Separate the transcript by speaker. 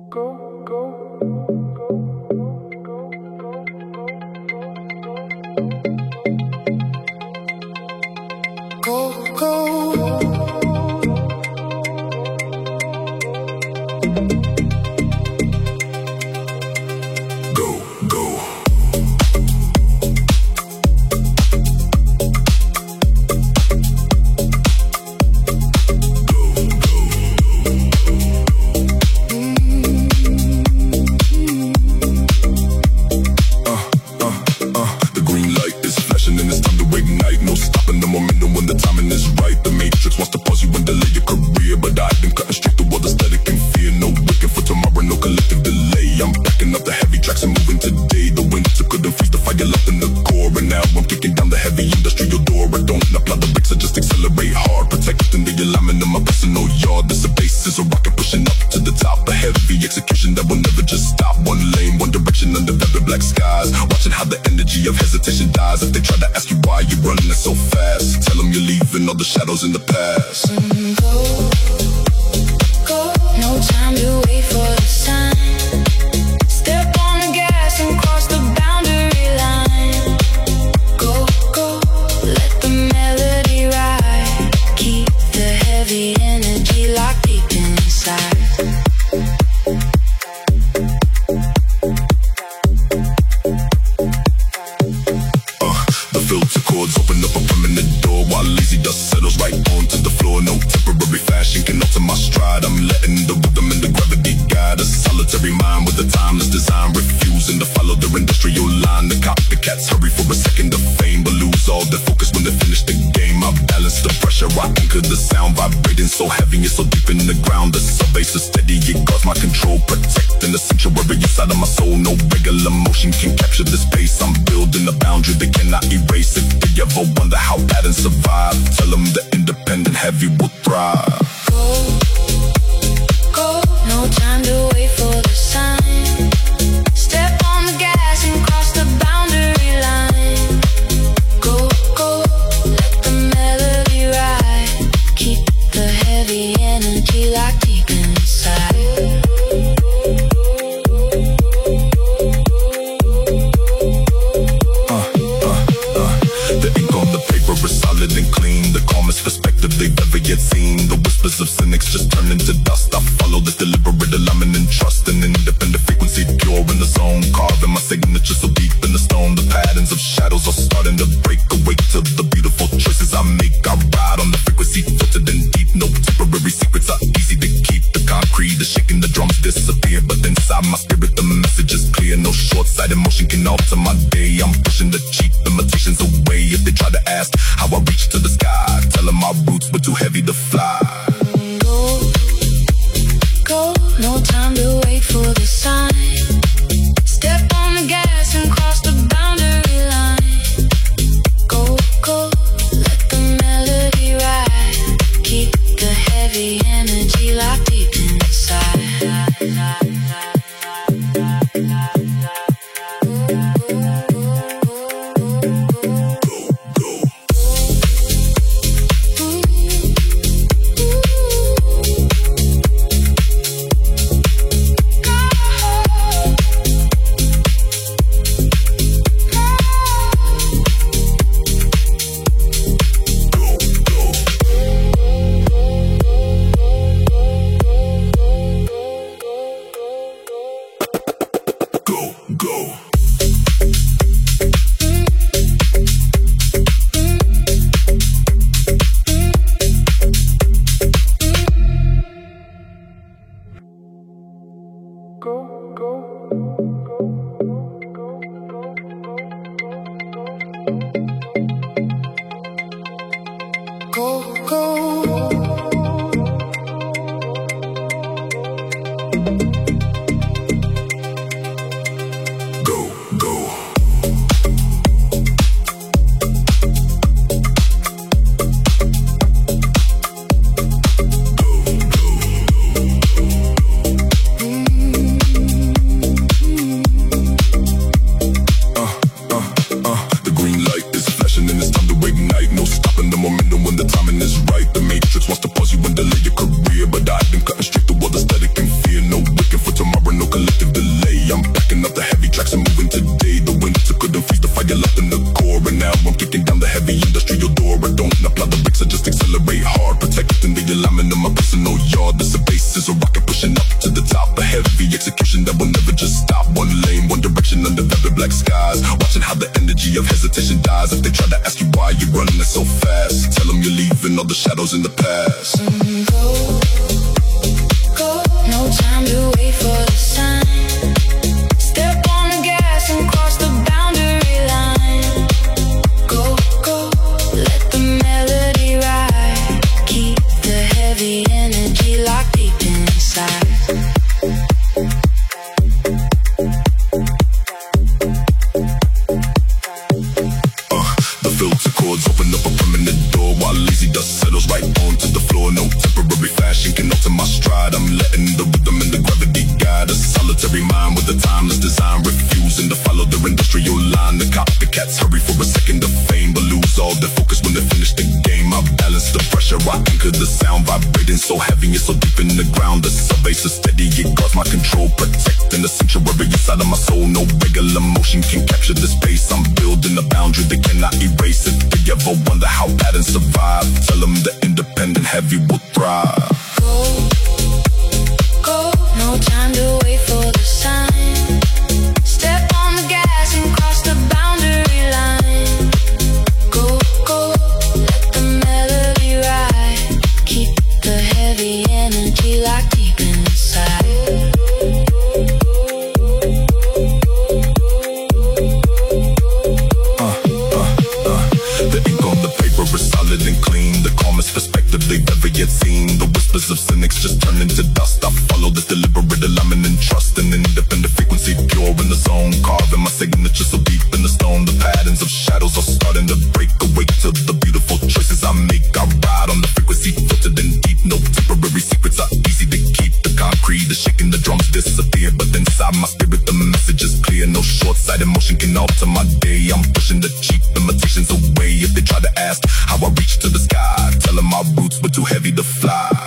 Speaker 1: Wants to pause you and delay your career, but I've been cutting straight through all the static and fear. No wicked for tomorrow. is a rocket pushing up to the top. A heavy execution that will never just stop. One lane, one direction under very black skies. Watching how the energy of hesitation dies. If they try to ask you why you're running it so fast, tell them you're leaving all the shadows in the past.
Speaker 2: Go, no time to wait for the sign. Step on the gas and cross the boundary line. Go, let the melody ride. Keep the heavy energy locked deep inside.
Speaker 1: The filter cords open up a permanent door, while lazy dust settles right onto the floor. No temporary fashion can alter my stride. I'm letting the rhythm and the gravity guide. A solitary mind with a timeless design, refusing to follow the industrial line. The copycats hurry for a second of fame, but lose all their focus when they finish the game. I balance the pressure, I anchor the sound, vibrating so heavy and so deep in the ground. The subbase is steady, it guards my control, protecting the sanctuary inside of my soul. No regular motion can capture the space. I'm building a boundary they cannot erase. If they ever wonder how patterns survive, tell them the independent heavy will thrive.
Speaker 2: Go, no time to wait for the sign. Step on the gas and cross the boundary line. Go, let the melody ride. Keep the heavy energy locked deep inside.
Speaker 1: The ink on the paper is solid and clean, the calmest perspective they've ever yet seen. The whispers of cynics just turn into dust. I follow this deliberate alignment and trust. An independent frequency, pure in the zone, carving my signature so deep in the stone. The patterns of shadows are starting to break away to the beautiful choices I make. I ride on the frequency, filtered and deep. No temporary secrets are easy to keep. The concrete, the shaking, the drums disappear, but inside my spirit the message is clear. No short-sighted motion can alter my day. I'm pushing the cheap imitations away. If they try to ask how I reach to the sky, tell them my roots were too heavy to fly.